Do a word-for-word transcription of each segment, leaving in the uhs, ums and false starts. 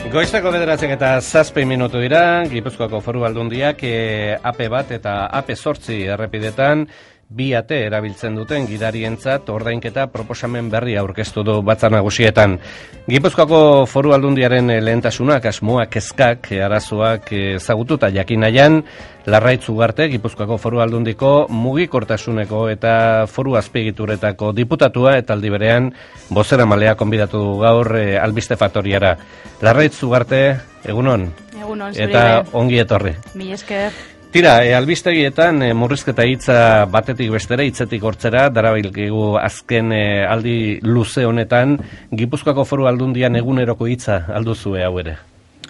Goizeko bederatzek eta zazpi minutu dira, Gipuzkoako Foru Aldundiak e, A P bat eta A P zortzi errepidetan bi ate erabiltzen duten gidarientzat ordainketa proposamen berri aurkeztu du Batzar Nagusietan. Gipuzkoako Foru Aldundiaren lehentasunak, asmoak, kezkak, arazoak ezagututa jakin nahian, Larraitz Ugarte, Gipuzkoako Foru Aldundiko mugikortasuneko eta foru azpiegituretako diputatua eta aldi berean bozeramalea konbidatu du gaur e, albiste faktoriara. Larraitz Ugarte, egunon? Egunon, eta ongi etorri. Mi esker. Tira, e, albistegietan e, murrizketa hitza batetik bestera, hitzetik hortzera, darabilkigu azken e, aldi luze honetan, Gipuzkoako Foru Aldundian eguneroko hitza alduzue hau ere.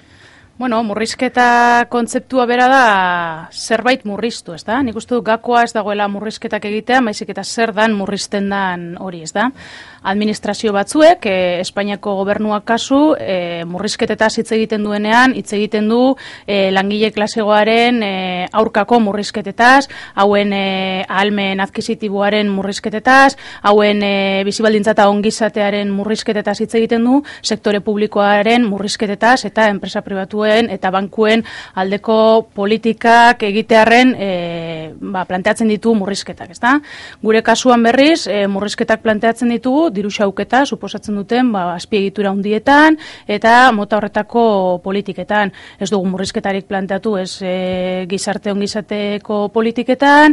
Bueno, murrizketa kontzeptua bera da zerbait murriztu, ez da? Nik uste dut gakoa ez dagoela murrizketak egitea, baizik eta zer dan murrizten dan hori, ez da? Administrazio batzuek, e, Espainiako gobernuak kasu, e, murrizketetaz hitz egiten duenean, hitz egiten du e, langile klasegoaren e, aurkako murrizketetaz, hauen e, ahalmen adkisitiboaren murrizketetaz, hauen e, bizibaldintza eta ongizatearen murrizketetaz hitz egiten du, sektore publikoaren murrizketetaz eta enpresa pribatuen eta bankuen aldeko politikak egitearren e, ba, planteatzen ditu murrizketak, ezta? Gure kasuan berriz, e, murrizketak planteatzen ditugu, diru xauketa suposatzen duten ba, azpiegitura handietan eta mota horretako politiketan. Ez dugu murrizketarik planteatu, ez e, gizarte ongizateko politiketan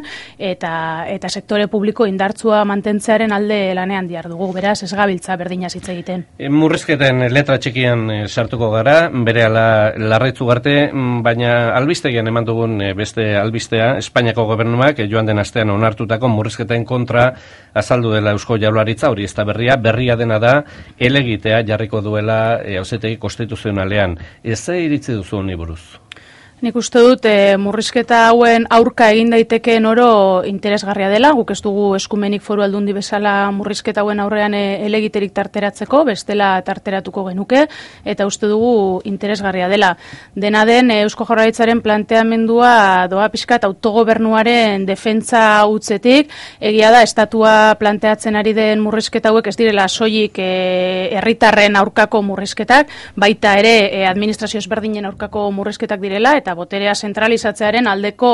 eta eta sektore publiko indartsua mantentzearen alde lanean dihar dugu, beraz ez gabiltza berdinaz hitz egiten. E, murrizketen letra txikian e, sartuko gara, berehala Larraitz Ugarte, baina albistegian eman dugun beste albistea, Espainiako gobernuak joan den astean onartutako murrizketen kontra azaldu dela Eusko Jaurlaritza, hori ez da berria, berria dena da, elegitea jarriko duela e, auzitegi konstituzionalean. Ez ze iritzi duzu honi buruz? Nik uste dut e, murrizketa hauen aurka egin daitekeen oro interesgarria dela, guk ez dugu eskumenik Foru Aldundi bezala murrizketa hauen aurrean e, elegiterik tarteratzeko, bestela tarteratuko genuke, eta uste dugu interesgarria dela. Dena den, e, Eusko Jaurlaritzaren planteamendua doa pixkat autogobernuaren defentsa utzetik, egia da, estatua planteatzen ari den murrizketa hauek ez direla soilik e, herritarren aurkako murrizketak, baita ere e, administrazio ezberdinen aurkako murrizketak direla, eta boterea zentralizatzearen aldeko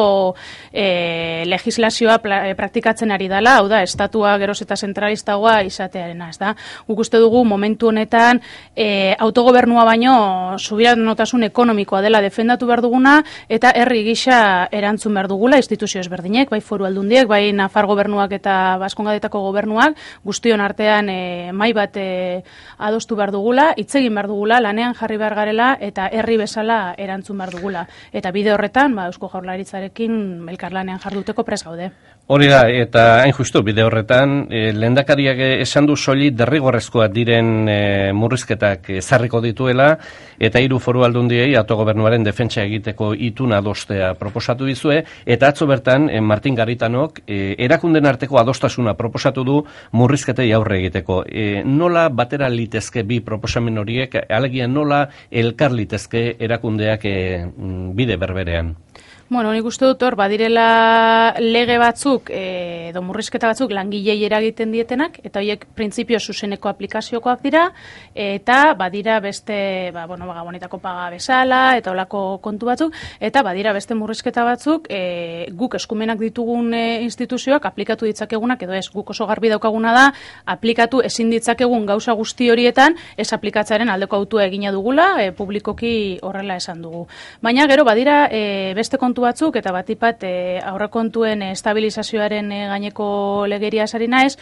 e, legislazioa pla, e, praktikatzen ari dela, hau da, estatua geroz eta zentralistagoa izatearena, ez da. Guk uste dugu momentu honetan e, autogobernua baino subiranotasun ekonomikoa dela defendatu behar duguna, eta herri gisa erantzun behar dugula instituzio ezberdinek, bai Foru Aldundiek, bai Nafar gobernuak eta Baskongadetako gobernuak, guztion artean e, mai bat e, adostu behar dugula, hitz egin behar dugula, lanean jarri behar garela, eta herri bezala erantzun behar dugula. Eta bide horretan, ba, Eusko Jaurlaritzarekin elkarlanean jarduteko prest gaude. Hori da, eta hain justu, bide horretan, e, lehendakariak esan du soli derrigorrezkoak diren e, murrizketak ezarriko dituela, eta hiru Foru Aldundiei autogobernuaren defentsa egiteko ituna adostea proposatu dizue, eta atzo bertan, e, Martin Garitanok, e, erakunden arteko adostasuna proposatu du murrizketei aurre egiteko. E, nola batera litezke bi proposamen horiek, alegia nola elkar litezke erakundeak e, bide berberean? Bueno, nik uste dut hor, badirela lege batzuk, e, edo murrizketa batzuk langilei eragiten dietenak, eta horiek printzipio zuzeneko aplikaziokoak dira, eta badira beste, ba, bueno, gabonetako paga bezala, eta olako kontu batzuk, eta badira beste murrizketa batzuk, e, guk eskumenak ditugun e, instituzioak aplikatu ditzakegunak, edo ez, guk oso garbi daukaguna da, aplikatu ezin ditzakegun gauza guzti horietan, ez aplikatzearen aldeko autua egina dugula, e, publikoki horrela esan dugu. Baina gero, badira e, beste kontu batzuk, eta batipat e, aurrekontuen e, estabilizazioaren e, gaineko legeria sari naiz,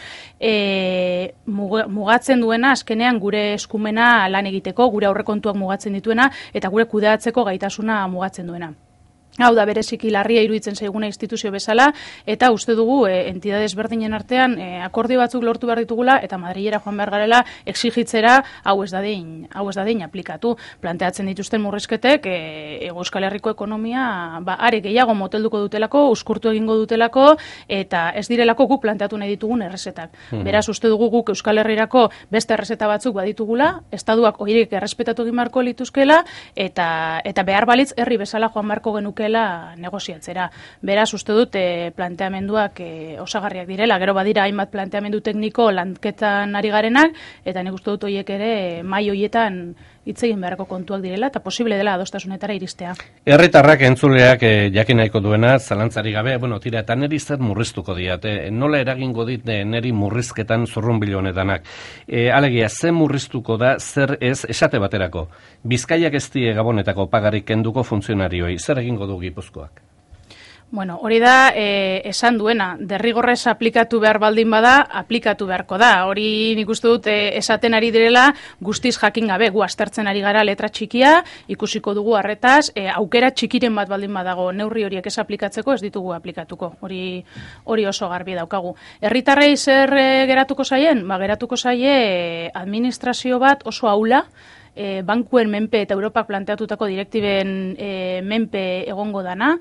e, mugatzen duena azkenean gure eskumena lan egiteko, gure aurrekontuak mugatzen dituena, eta gure kudeatzeko gaitasuna mugatzen duena. Hau da bereziki larria iruditzen zaiguna instituzio bezala, eta uste dugu e, entidade ezberdinen artean e, akordio batzuk lortu behar ditugula, eta Madrilera joan behar garela exigitzera hau ez dadin, hau ez dadin aplikatu. Planteatzen dituzten murrizketek e, Euskal Herriko ekonomia ba, are gehiago motelduko dutelako, uskurtu egingo dutelako, eta ez direlako guk planteatu nahi ditugun errezetak. Hmm. Beraz, uste dugu guk Euskal Herrirako beste errezeta batzuk baditugula, estatuak horiek errespetatu egin beharko lituzkela, eta, eta behar balitz herri bezala joan beharko genuke negoziatzera. Beraz, uste dut e, planteamenduak e, osagarriak direla, gero badira hainbat planteamendu tekniko lanketan ari garenak, eta nik uste dut horiek ere mai horietan hitz egin beharko kontuak direla eta posible dela adostasunetara iristea. Herritarrak entzuleak eh, jakin nahiko duena, zalantzari gabe, bueno, tira, eta neri zer murriztuko diat, eh? Nola eragingo dit eh, neri murrizketan zurrunbilo honetanak. Eh, alegia, ze murriztuko da, zer ez, esate baterako. Bizkaiak ez die Gabonetako pagarik kenduko funtzionarioi, zer egingo du Gipuzkoak? Bueno, hori da, e, esan duena, derrigorrez aplikatu behar baldin bada, aplikatu beharko da. Hori nik uste dut e, esaten ari direla guztiz jakin gabe, gu aztertzen ari gara letra txikia, ikusiko dugu arretaz, e, aukera txikiren bat baldin badago neurri horiek ez aplikatzeko, ez ditugu aplikatuko. Hori hori oso garbi daukagu. Herritarrei zer e, geratuko zaien? Ba, geratuko zaie e, administrazio bat oso aula, E, bankuen menpe eta Europak planteatutako direktiben e, menpe egongo dana,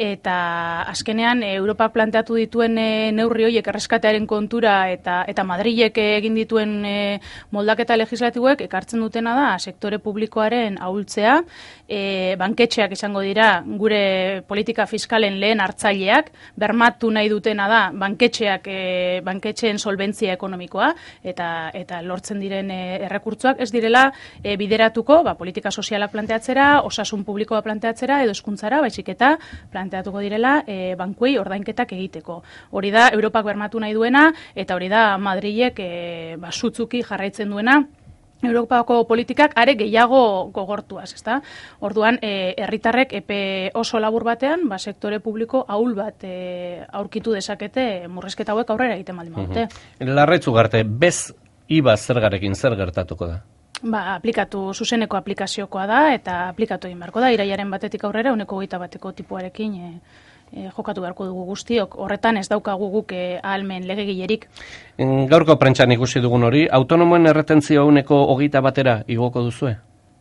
eta azkenean e, Europak planteatu dituen e, neurri horiek erreskatearen kontura eta eta Madrilek egin dituen e, moldaketa legislatiboek ekartzen dutena da sektore publikoaren ahultzea, e, banketxeak izango dira gure politika fiskalen lehen hartzaileak, bermatu nahi dutena da banketxeak e, banketxeen solbentzia ekonomikoa eta eta lortzen diren e, errekurtsoak ez direla e, bideratuko, ba, politika sozialak planteatzera, osasun publikoa planteatzera, edo hezkuntzara, baizik eta planteatuko direla e, bankuei ordainketak egiteko. Hori da, Europak bermatu nahi duena, eta hori da Madrilek e, ba, sutzuki jarraitzen duena, Europako politikak are gehiago gogortuaz, ezta? Orduan, e, herritarrek epe oso labur batean, ba, sektore publiko ahul bat e, aurkitu dezakete murrizketa hauek aurrera egiten baldin badute. Mm-hmm. Larraitzu garte, bez iba zergarekin zer gertatuko da? Ba, aplikatu, zuzeneko aplikaziokoa da, eta aplikatu egin beharko da, iraiaren batetik aurrera, uneko hogeita bateko tipuarekin e, e, jokatu beharko dugu guztiok. Horretan ez daukagu guk e, ahalmen legegilerik. Gaurko prentsan ikusi dugun hori, autonomoen erretentzio uneko hogeita batera igoko duzue?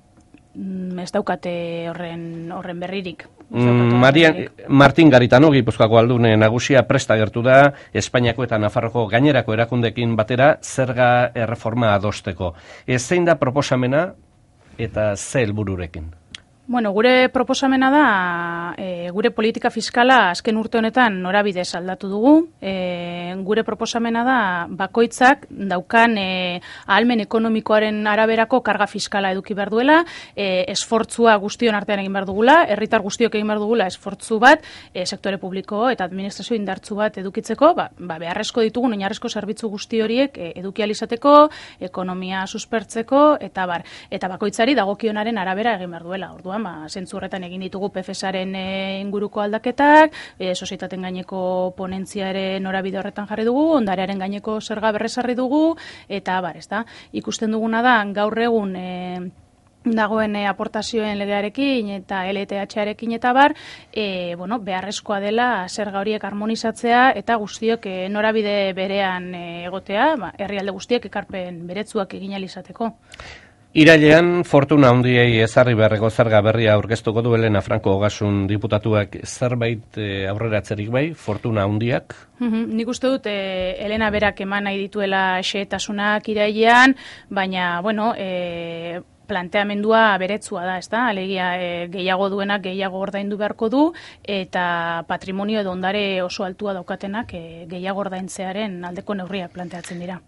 Mm, ez daukate horren, horren berririk. Maria, Martin Garitano, Gipuzkoako aldune nagusia presta gertu da, Espainiako eta Nafarroko gainerako erakundekin batera zerga erreforma adosteko. Ez zein da proposamena eta ze helbururekin? Bueno, gure proposamena da, e, gure politika fiskala azken urte honetan norabidez aldatu dugu. E, gure proposamena da bakoitzak daukan e, ahalmen ekonomikoaren araberako karga fiskala eduki behar duela, e, esfortzua guztion artean egin behar dugula, herritar guztiok egin behar dugula esfortzu bat, e, sektore publiko eta administrazio indartzu bat edukitzeko, ba, ba, beharrezko ditugun oinarrezko zerbitzu guzti horiek e, eduki ahal izateko, ekonomia suspertzeko, eta bar, eta bakoitzari dagokionaren arabera egin behar duela. Orduan, ba, zentzu horretan egin ditugu P F S-aren e, inguruko aldaketak, e, sozietaten gaineko ponentziare norabide horretan jarri dugu, ondarearen gaineko zerga berrezarri dugu, eta bar, ezta? Ikusten duguna da, gaur egun e, dagoen e, aportazioen legearekin eta L T H-arekin eta bar, e, bueno, beharrezkoa dela zerga horiek harmonizatzea eta guztiok e, norabide berean e, egotea, ba, herrialde guztiek ekarpen beretsuak egin ahal izateko. Irailean, fortuna handiei ezarri beharreko zerga berria aurkeztuko du Elena Franco Ogasun diputatuak, zerbait e, aurreratzerik bai, fortuna handiak? Mm-hmm. Nik uste dut e, Elena berak eman nahi dituela xehetasunak irailean, baina, bueno, e, planteamendua beretsua da, ezta? Alegia e, gehiago duenak gehiago ordaindu beharko du, eta patrimonio edo ondare oso altua daukatenak e, gehiago ordaintzearen aldeko neurriak planteatzen dira.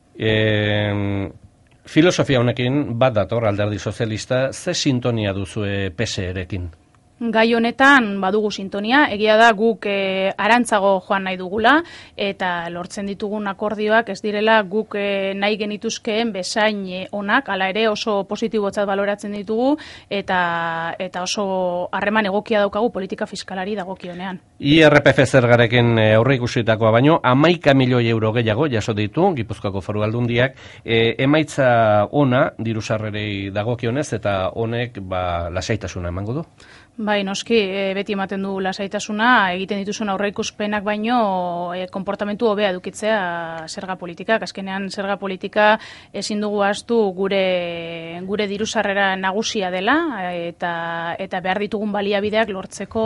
E, filosofia honekin bat dator alderdi sozialista, ze sintonia duzue P S E-rekin? Gai honetan badugu sintonia, egia da guk e, arantzago joan nahi dugula, eta lortzen ditugun akordioak ez direla guk e, nahi genituzkeen bezain e, onak, hala ere oso positibotzat baloratzen ditugu, eta eta oso harreman egokia daukagu politika fiskalari dagokionean. I R P F zergarekin aurre ikusitakoa baino, hamaika milioi euro gehiago jaso ditu, Gipuzkoako Foru Aldundiak, e, emaitza ona dirusarrerei dagokionez, eta honek ba, lasaitasuna emango du? Bai, noski, e, beti ematen du lasaitasuna, egiten dituzun aurreikuspenak baino e, konportamentu hobea edukitzea zerga politikak. Azkenean zerga politika ezin dugu ahaztu gure gure dirusarrera nagusia dela eta eta behar ditugun baliabideak lortzeko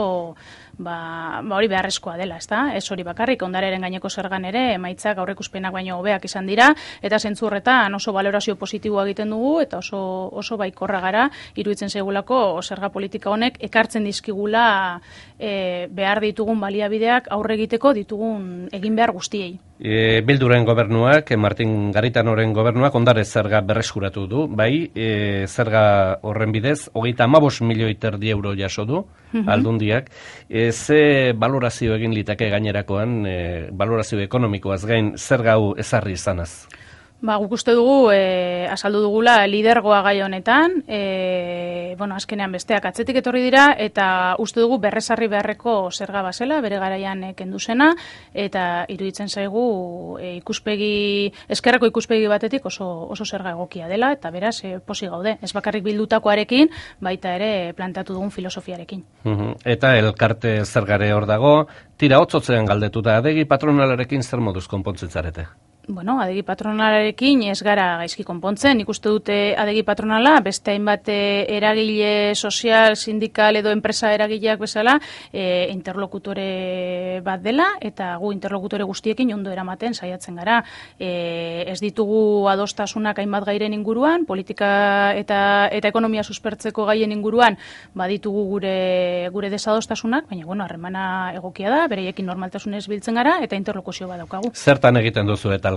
ba, ba hori beharrezkoa dela, ezta? Ez hori bakarrik, ondarearen gaineko zergan ere emaitzak aurreikuspenak baino hobeak izan dira, eta zentzu horretan oso valorazio positiboa egiten dugu eta oso oso baikorra gara iruditzen zaigulako zerga politika honek ekartzen dizkigula e, behar ditugun baliabideak aurre egiteko ditugun egin behar guztiei. E, Bilduren gobernuak, Martin Garitanoren gobernuak ondare zerga berreskuratu du, bai, e, zerga horren bidez, hogeita hamabost milioi terdi euro jaso du, mm-hmm. aldundiak. E, ze balorazio egin litake gainerakoan, e, balorazio ekonomikoaz gain, zerga hau ezarri izanaz? Ba, guk uste dugu, e, azaldu dugula, lidergoa gai honetan, e, bueno, azkenean besteak atzetik etorri dira, eta uste dugu berrezarri beharreko zerga bazela, bere garaian e, kendu zena, eta iruditzen zaigu e, ikuspegi, eskerrako ikuspegi batetik oso, oso zerga egokia dela, eta beraz, e, posi gaude, ez bakarrik bildutakoarekin, baita ere plantatu dugun filosofiarekin. Uhum. Eta elkarte zergare hor dago, tira hotzotzean galdetuta, adegi patronalarekin zer moduz konpontzen zarete? Bueno, adegi patronalarekin ez gara gaizki konpontzen. Nik uste dute adegi patronala, beste hainbat eragile sozial, sindikal edo enpresa eragileak bezala, e, interlokutore bat dela, eta gu interlokutore guztiekin ondo eramaten saiatzen gara. E, ez ditugu adostasunak hainbat gairen inguruan, politika eta eta ekonomia suspertzeko gaien inguruan, baditugu gure gure desadostasunak, baina bueno, harremana egokia da, bereiekin normaltasunez biltzen gara eta interlokuzio bat daukagu. Zertan egiten duzu eta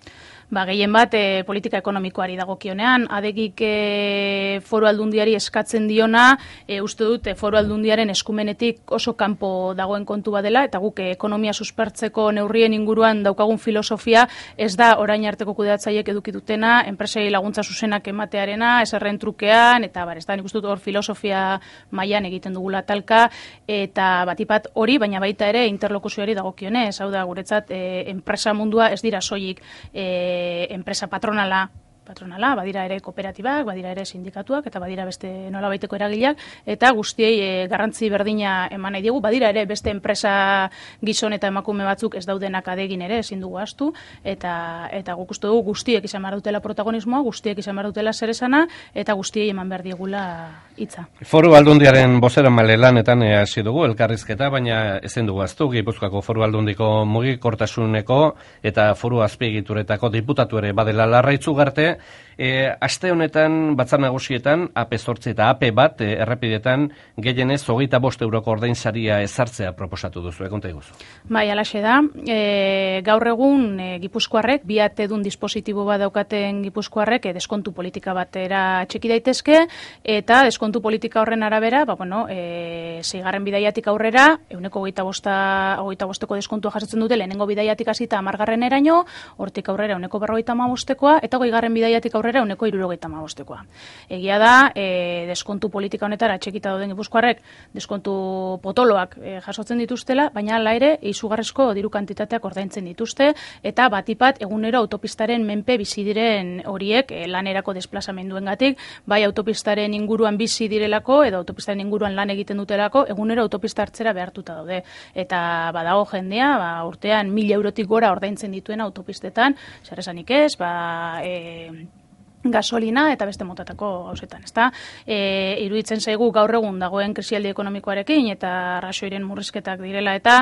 Ba, gehien bat e, politika ekonomikoari dagokionean, adegik e, foru aldundiari eskatzen diona, e, uste dut e, foru aldundiaren eskumenetik oso kanpo dagoen kontu badela, eta guk e, ekonomia suspertzeko neurrien inguruan daukagun filosofia ez da orain arteko kudeatzaiek eduki dutena, enpresei laguntza zuzenak ematearena, eserren trukean, eta bar, ez da, nik uste dut hor filosofia mailan egiten dugula talka, eta batipat hori, baina baita ere interlokuzioari dagokionez, hau da, guretzat e, enpresa mundua ez dira soilik e, enpresa patronala, patronala, badira ere kooperatibak, badira ere sindikatuak, eta badira beste nolabaiteko eragileak, eta guztiei e, garrantzi berdina eman nahi diegu, badira ere beste enpresa gizon eta emakume batzuk ez daudenak adegin ere, ezin dugu ahaztu, eta, eta guk uste dugu guztiek izan behar dutela protagonismoa, guztiek izan behar dutela zeresana, eta guztiei eman behar diegula hitza. Foru Aldundiaren bozeramale lanetan hasi dugu elkarrizketa, baina ezin dugu ahaztu, Gipuzkoako Foru Aldundiko mugikortasuneko eta foru azpiegituretako diputatu ere badela Larraitz Ugarte. E, aste honetan batzar nagusietan A P zortzi eta A P bat e, errepidetan gehienez hogeita bost euroko ordainsaria ezartzea proposatu duzu, ekonta iguzu. Bai, alaxe da. E, gaur egun e, Gipuzkoarrek, bi atedun dispositibo bat daukaten Gipuzkoarrek e, deskontu politika batera txeki daitezke, eta deskontu politika horren arabera, ba, bueno, e, seigarren bidaiatik aurrera, euneko hogeita bosta, hogeita bosteko deskontua jasotzen dute, lehenengo bidaiatik hasita hamargarren eraino, hortik aurrera euneko berrogeita hamabostekoa, eta hogeigarren bidaiatik aurrera euneko hirurogeita hamabostekoa. Egia da, e, deskontu politika honetara txekita dauden Gipuzkoarrek deskontu potoloak e, jasotzen dituztela, baina hala ere izugarrizko diru kantitateak ordaintzen dituzte, eta batipat egunero autopistaren menpe bizi diren horiek e, lanerako desplazamenduengatik, bai autopistaren inguruan bizi direlako edo autopistaren inguruan lan egiten dutelako, egunero autopista hartzera behartuta daude. Eta badago jendea, ba, urtean mila eurotik gora ordaintzen dituen autopistetan, zer esanik ez, ba, e, gasolina eta beste motatako gauzetan, ezta? E, iruditzen zaigu gaur egun dagoen krisialdi ekonomikoarekin eta rasoiren murrizketak direla eta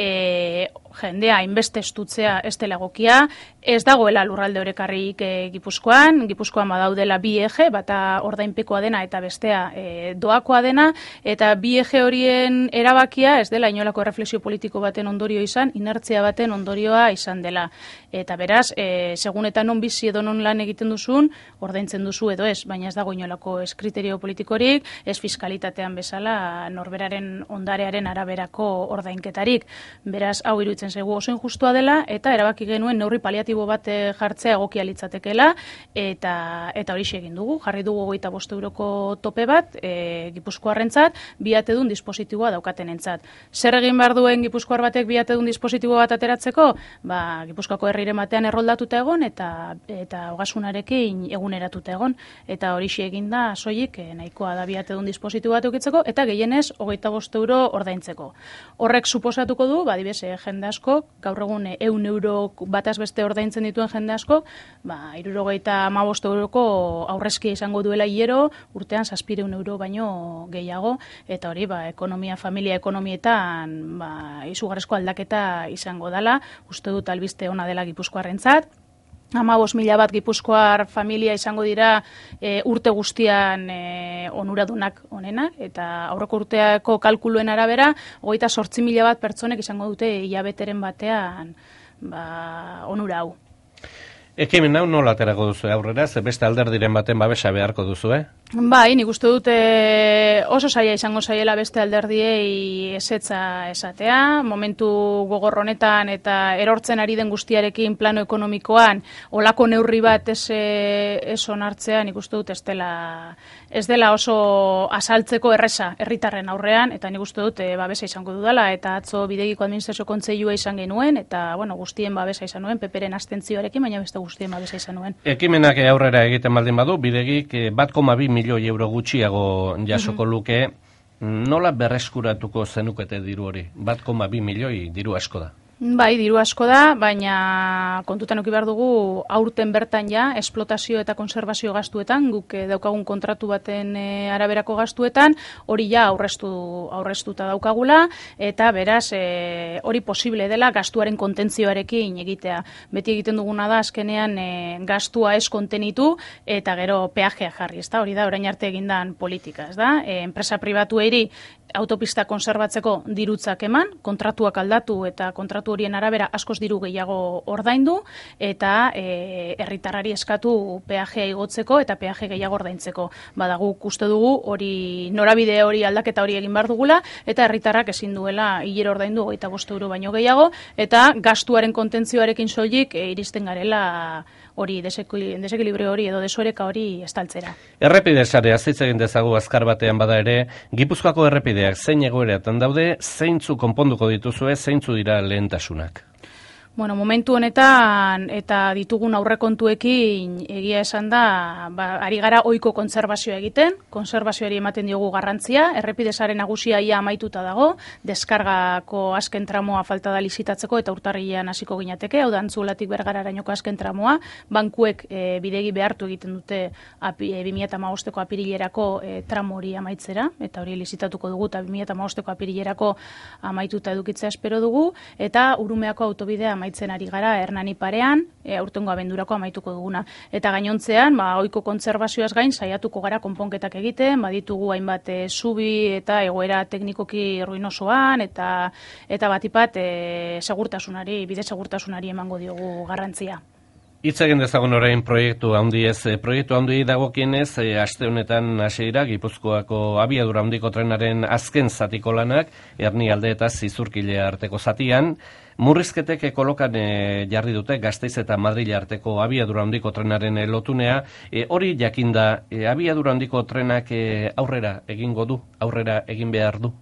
e, jendea hainbeste estutzea ez dela egokia, ez dagoela lurralde orekarrik e, Gipuzkoan, Gipuzkoan badaudela bi eje, bata ordainpekoa dena eta bestea e, doakoa dena, eta bi eje horien erabakia ez dela inolako erreflexio politiko baten ondorio izan, inertzia baten ondorioa izan dela. Eta beraz, e, segun eta non bizi edo non lan egiten duzun, ordaintzen duzu edo ez, baina ez dago inolako ez kriterio politikorik, ez fiskalitatean bezala norberaren ondarearen araberako ordainketarik. Beraz, hau iruditzen zaigu oso injustua dela, eta erabaki genuen neurri paliatibo bat jartzea egokia litzatekeela, eta eta hori egin dugu, jarri dugu hogeita bost euroko tope bat, e, Gipuzkoarrentzat, biatedun dispositiboa daukatenentzat. Zer egin behar duen Gipuzkoar batek biatedun dispositibo bat ateratzeko? Ba, Gipuzkoako herriren batean erroldatuta egon, eta eta ogasunarekin eguneratuta egon, eta horixe egin da soilik eh, nahikoa da biatedun dispositibo bat eukitzeko, eta gehienez hogeita bost euro ordaintzeko. Horrek suposatuko du, badibes, eh, jende asko, gaur egun ehun euro bataz beste ordaintzen dituen jende asko, ba, hirurogeita hamabost euroko aurrezki izango duela hilero, urtean zazpiehun euro baino gehiago, eta hori, ba, ekonomia, familia ekonomietan, ba, izugarrizko aldaketa izango dela, uste dut albiste ona dela Gipuzkoarrentzat. Hamabost mila bat Gipuzkoar familia izango dira e, urte guztian e, onuradunak onenak, eta aurreko urteako kalkuluen arabera, hogeita zortzi mila bat pertsonek izango dute hilabeteren batean ba, onura hau. Ekimen hau nola aterako duzu aurrera, ze beste alderdiren baten babesa beharko duzu, eh? Bai, nik uste dut e, oso zaila izango zaiela beste alderdiei ezetza esatea, momentu gogor honetan eta erortzen ari den guztiarekin plano ekonomikoan olako neurri bat ez, ez onartzea, nik uste dut ez dela, ez dela oso asaltzeko erresa herritarren aurrean, eta nik uste dut e, babesa izango dudala, eta atzo Bidegiko Administrazio Kontseilua izan genuen, eta bueno, guztien babesa izan nuen, Peperen abstentzioarekin, baina beste guztien babesa izan nuen. Ekimenak aurrera egiten baldin badu, Bidegik bat koma bi milioi euro gutxiago jasoko luke, nola berreskuratuko zenukete diru hori? Bat koma bi milioi diru asko da. Bai, diru asko da, baina kontutan eduki behar dugu aurten bertan ja, esplotazio eta konservazio gastuetan, guk eh, daukagun kontratu baten eh, araberako gastuetan, hori ja aurreztu, aurreztuta daukagula, eta beraz eh, hori posible dela gastuaren kontentzioarekin egitea. Beti egiten duguna da, azkenean eh, gastua ez kontenitu, eta gero peajea jarri, ez da? Hori da, orain arte egindan politika, ez da? E, enpresa pribatueri autopista konserbatzeko dirutzak eman, kontratuak aldatu eta kontratu horien arabera askoz diru gehiago ordaindu, eta e, herritarrari eskatu peajea igotzeko eta peaje gehiago ordaintzeko. Bada, guk uste dugu hori norabide hori aldaketa hori egin behar dugula, eta herritarrak ezin duela hilero ordaindu hogeita bost euro baino gehiago, eta gastuaren kontentzioarekin soilik e, iristen garela hori desekilibrio hori edo desoreka hori estaltzera. Errepide sarea hitz egin dezagu azkar batean bada ere, Gipuzkoako errepideak zein egoeratan daude, zeintzu konponduko dituzue, zeintzu dira lehentasunak? Bueno, momentu honetan eta ditugun aurrekontuekin egia esan da, ba, ari gara ohiko kontserbazioa egiten, kontserbazioari ematen diogu garrantzia, errepidesaren nagusia ia amaituta dago, deskargako azken tramoa falta da lizitatzeko eta urtarrilean hasiko ginateke, hau da Antzulatik Bergararainoko azken tramoa, bankuek e, bidegi behartu egiten dute api, e, bi mila hamabosteko apirilerako e, tramo hori amaitzera, eta hori lizitatuko dugu, eta bi mila hamabosteko apirilerako amaituta edukitzea espero dugu, eta Urumeako autobidea amaitzen ari gara Hernani parean, e, aurtengo abendurako amaituko duguna. Eta gainontzean, ba, ohiko kontserbazioaz gain saiatuko gara konponketak egiten, baditugu hainbat e, zubi eta egoera teknikoki ruinosoan, eta eta batipat e, segurtasunari, bide segurtasunari emango diogu garrantzia. Hitz egin dezagun orain proiektu handiez, proiektu handi dagokienez, e, aste honetan hasiera Gipuzkoako abiadura handiko trenaren azken zatiko lanak, Ernialde eta Zizurkile arteko zatian, murrizketek kolokan e, jarri dute Gasteiz eta Madril arteko abiadura handiko trenaren lotunea, e, hori jakinda, e, abiadura handiko trenak e, aurrera egingo du, aurrera egin behar du?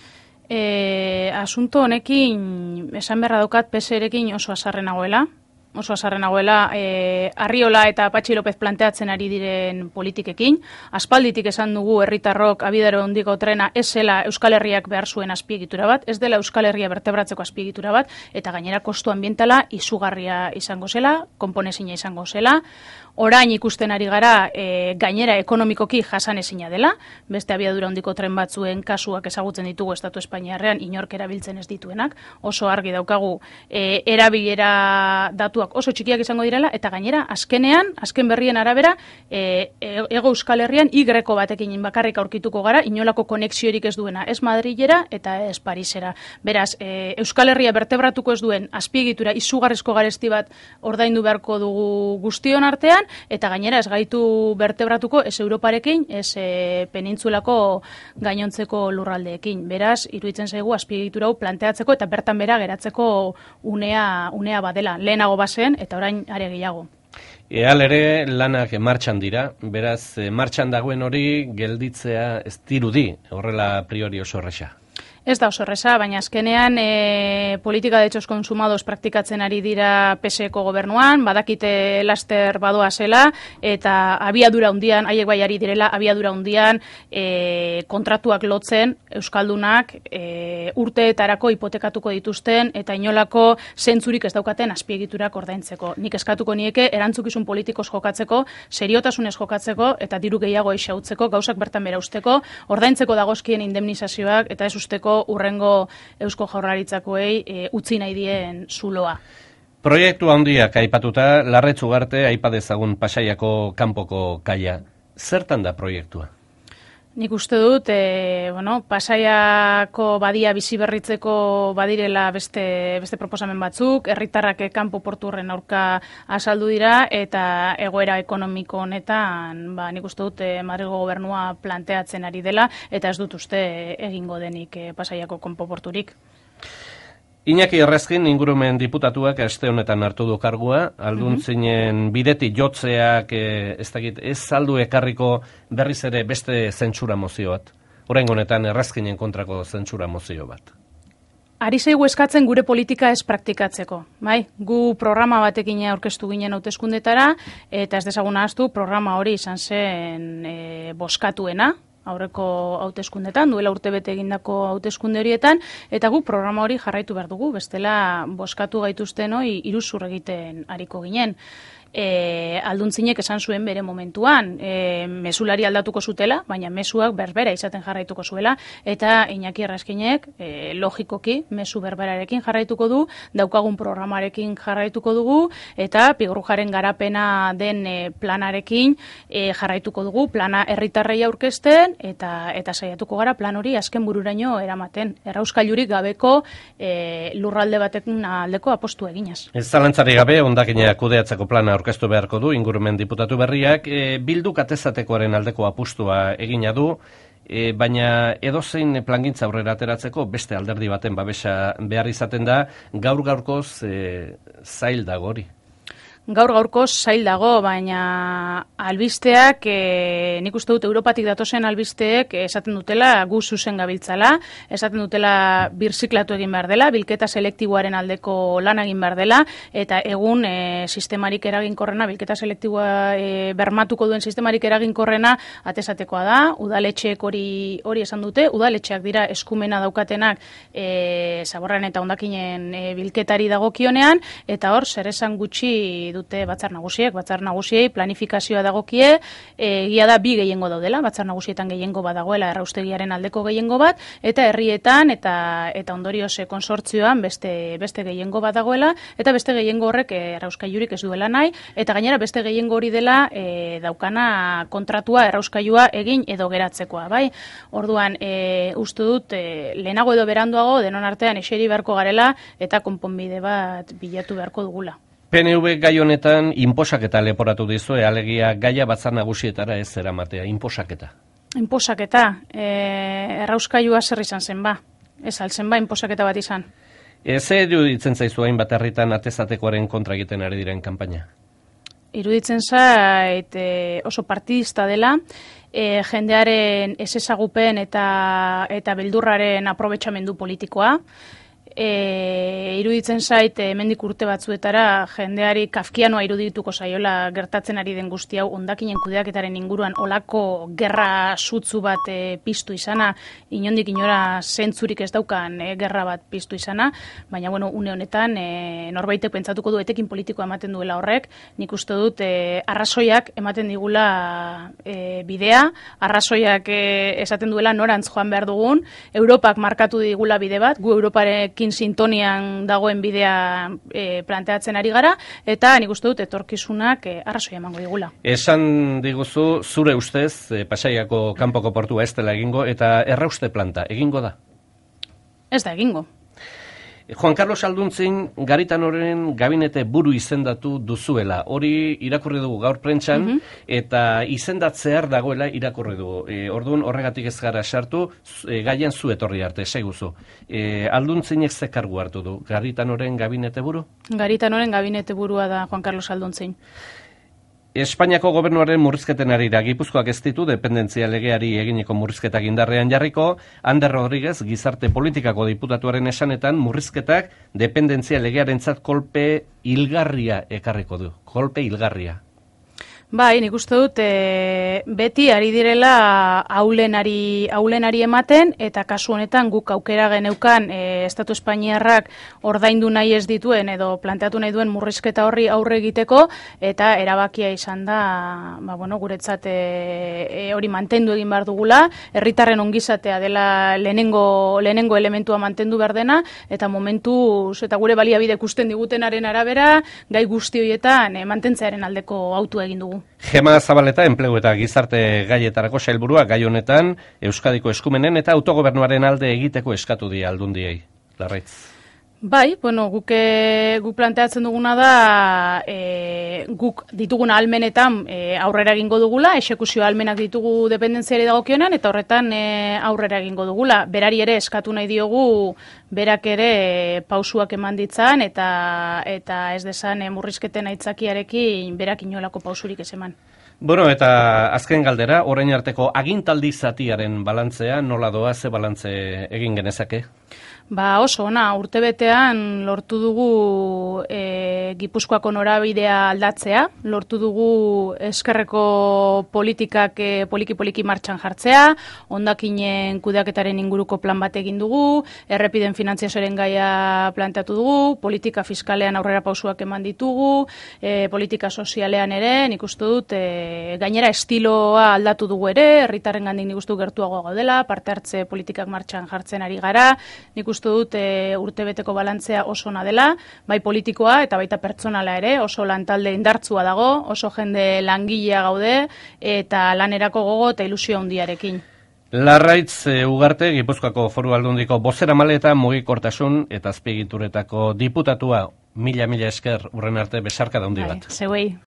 E, asunto honekin, esan beharra daukat, P S erekin oso azarren nagoela, oso azarren nagoela, e, Arriola eta Patxi López planteatzen ari diren politikekin. Aspalditik esan dugu herritarrok abidaro handiko trena ez zela Euskal Herriak behar zuen azpiegitura bat, ez dela Euskal Herria bertebratzeko azpiegitura bat, eta gainera kostu ambientala izugarria izango zela, konponezina izango zela. Orain ikusten ari gara e, gainera ekonomikoki jasanezina dela, beste abiadura handiko tren batzuen kasuak ezagutzen ditugu Estatu Espainiarrean inork erabiltzen ez dituenak, oso argi daukagu e, erabilera datuak oso txikiak izango direla, eta gainera azkenean, azken berrien arabera, e, ego Euskal Herrian igreko batekin bakarrik aurkituko gara, inolako konexiorik ez duena, ez Madrilera eta ez Parisera. Beraz, e, Euskal Herria bertebratuko ez duen azpiegitura izugarrizko garesti bat ordaindu beharko dugu guztion artean, eta gainera ez gaitu bertebratuko ez Europarekin, ez e, penintzulako gainontzeko lurraldeekin. Beraz, iruditzen zaigu azpiegitura hau planteatzeko eta bertan bera geratzeko unea, unea badela. Lehenago bazen eta orain are gehiago. Eal ere lanak martxan dira, beraz, martxan dagoen hori gelditzea ez dirudi, horrela priori oso erresa. Ez da oso erresa, baina azkenean e, politika de hechos consumados praktikatzen ari dira P S eko gobernuan, badakite laster badoa zela, eta abiadura hundian, haiek bai ari direla, abiadura hundian e, kontratuak lotzen Euskaldunak e, urteetarako hipotekatuko dituzten, eta inolako zentzurik ez daukaten azpiegiturak ordaintzeko. Nik eskatuko nieke erantzukizun politikoz jokatzeko, seriotasunez jokatzeko, eta diru gehiago eixautzeko, gauzak bertan bera usteko, ordaintzeko dagozkien indemnizazioak, eta ez usteko urrengo Eusko Jaurlaritzakoei e, utzi nahi dien zuloa. Proiektu handiak aipatuta, Larretz Ugarte aipa dezagun Pasaiako kanpoko kaia. Zertan da proiektua? Nik uste dut, e, bueno, Pasaiako badia bizi berritzeko badirela beste, beste proposamen batzuk, herritarrak kanpo porturren aurka azaldu dira, eta egoera ekonomiko honetan, ba, nik uste dut, e, Madrilgo gobernua planteatzen ari dela, eta ez dut uste egingo denik e, Pasaiako kanpo porturik. Iñaki Errezkin ingurumen diputatuak aste honetan hartu du kargua, alduntzinen bidetik jotzeak e, ez dakit, ez saldu ekarriko berriz ere beste zentsura mozio bat. Oraingo honetan Errezkinen kontrako zentsura mozio bat. Ari zaigu eskatzen gure politika ez praktikatzeko, bai? Gu programa batekin aurkeztu ginen hauteskundetara, eta ez dezagun ahaztu programa hori izan zen e, boskatuena, aurreko hauteskundetan, duela urtebete egindako hauteskunde horietan, eta gu programa hori jarraitu behar dugu, bestela boskatu gaituzten hori iruzur egiten ariko ginen. E, alduntzinek esan zuen bere momentuan, e, mesulari aldatuko zutela, baina mesuak berbera izaten jarraituko zuela, eta Iñaki Errezkinek e, logikoki mesu berberarekin jarraituko du, daukagun programarekin jarraituko dugu, eta Pigurujaren garapena den e, planarekin e, jarraituko dugu, plana herritarrei aurkezten, eta eta saiatuko gara plan hori azken bururaino eramaten. Errauskailurik gabeko e, lurralde batekin aldeko apostu eginaz. Ez zalantzari gabe, hondakina kudeatzeko plana aurkeztu beharko du ingurumen diputatu berriak, e, Bilduk atezatekoaren aldeko apustua egina du, e, baina edozein plangintza aurrera ateratzeko beste alderdi baten babesa behar izaten da, gaur gaurkoz e, zail dago hori. Gaur gaurkoz zail dago, baina albisteak, e, nik uste dut Europatik datozen albisteek esaten dutela gu zuzen gabiltzala, esaten dutela birziklatu egin behar dela, bilketa selektiboaren aldeko lan egin behar dela, eta egun e, sistemarik eraginkorrena, bilketa selektiboa e, bermatuko duen sistemarik eraginkorrena atezatekoa da, udaletxeek hori hori esan dute, udaletxeak dira eskumena daukatenak e, zaborran eta hondakinen e, bilketari dagokionean, eta hor, zer esan gutxi dute batzar nagusiek, batzar nagusiei planifikazioa dagokie, egia da bi gehiengo daudela, batzar nagusietan gehiengo bat dagoela erraustegiaren aldeko gehiengo bat, eta herrietan eta eta ondorioz konsortzioan beste beste gehiengo bat dagoela, eta beste gehiengo horrek errauskailurik ez duela nahi, eta gainera beste gehiengo hori dela e, daukana kontratua errauskailua egin edo geratzekoa, bai? Orduan, e, uste dut e, lehenago edo beranduago denon artean eseri beharko garela eta konponbide bat bilatu beharko dugula. P N V gai honetan inposaketa leporatu dizue, alegia gaia batzar nagusietara ez eramatea, inposaketa. Inposaketa, e, errauskailua zer izan zen ba, ez altzen ba, inposaketa bat izan. E, ze iruditzen zaizu hainbat herritan atezatekoaren kontra egiten ari diren kanpaina? Iruditzen zait e, oso partidista dela, e, jendearen ezezagupen eta, eta beldurraren aprobetxamendu politikoa, E, iruditzen zait hemendik urte batzuetara jendeari kafkianoa irudituko zaiola gertatzen ari den guzti hau hondakinen kudeaketaren inguruan olako gerra sutzu bat e, piztu izana, inondik inora zentzurik ez daukan e, gerra bat piztu izana, baina bueno, une honetan e, norbaitek pentsatuko du etekin politikoa ematen duela horrek, nik uste dut e, arrazoiak ematen digula e, bidea, arrazoiak e, esaten duela norantz joan behar dugun, Europak markatu digula bide bat, gu Europarekin sintonian dagoen bidea e, planteatzen ari gara, eta nik uste dut etorkizunak e, arrazoia emango digula. Esan diguzu, zure ustez, e, Pasaiako kanpoko portua ez dela egingo, eta errauste planta egingo da? Ez da egingo. Juan Carlos Alduntzin Garitanoren gabinete buru izendatu duzuela. Hori irakurri dugu gaur prentsan, mm -hmm. eta izendatzear dagoela irakurri dugu. E, orduan horregatik ez gara sartu, e, gaian zu etorri arte, seguzu. E, Alduntzinek ze kargu hartu du? Garitanoren gabinete buru? Garitanoren gabinete burua da Juan Carlos Alduntzin. Espainiako gobernuaren murrizketen arira Gipuzkoak ez ditu dependentzia legeari eginiko murrizketak indarrean jarriko, Ander Rodriguez gizarte politikako diputatuaren esanetan murrizketak dependentzia legearentzat kolpe hilgarria ekarriko du. Kolpe hilgarria. Bai, nik uste dut e, beti ari direla aulenari, aulenari ematen, eta kasu honetan guk aukera geneukan e, Estatu Espainiarrak ordaindu nahi ez dituen edo planteatu nahi duen murrizketa horri aurre egiteko, eta erabakia izan da, ba, bueno, guretzat e, e, hori mantendu egin behar dugula, herritarren ongizatea dela lehenengo, lehenengo elementua mantendu behar dena, eta momentuz eta gure baliabide ikusten digutenaren arabera, gai guzti horietan e, mantentzearen aldeko autu egin dugu. dugu. Gema Zabaleta, enplegu eta gizarte gaietarako sailburua, gai honetan Euskadiko eskumenen eta autogobernuaren alde egiteko eskatu die aldundiei. Larraitz. Bai, bueno, guk, e, guk planteatzen duguna da e, guk ditugun ahalmenetan e, aurrera egingo dugula, exekuzio ahalmenak ditugu dependentziari dagokionean eta horretan e, aurrera egingo dugula. Berari ere eskatu nahi diogu berak ere e, pausuak eman ditzan eta eta ez desan e, murrizketen aitzakiarekin berak inolako pausurik ez eman. Bueno, eta azken galdera, orain arteko agintaldi zatiaren balantzea, nola doa, ze balantze egin genezake? Ba oso, ona, urtebetean lortu dugu e, Gipuzkoako norabidea aldatzea, lortu dugu eskerreko politikak e, poliki-poliki martxan jartzea, hondakinen kudeaketaren inguruko plan bat egin dugu, errepiden finantziazioaren gaia planteatu dugu, politika fiskalean aurrera pausuak eman ditugu, e, politika sozialean ere, nik uste dut, e, gainera estiloa aldatu dugu ere, herritarren gandik nik uste dut gertuago gaudela, parte hartze politikak martxan jartzen ari gara, nik uste dut e, urtebeteko balantzea oso ona dela, bai politikoa eta baita pertsonala ere, oso lantalde indartsua dago, oso jende langilea gaude eta lanerako gogo eta ilusio handiarekin. Larraitz e, Ugarte, Gipuzkoako Foru Aldundiko bozeramale eta mugikortasun eta azpiegituretako diputatua, mila mila esker urren arte besarka da handi bat. Zeuei.